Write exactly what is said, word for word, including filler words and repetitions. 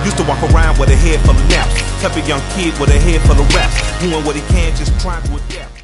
Used to walk around with a head full of naps. Type of young kid with a head full of raps. Doing what he can, just trying to adapt.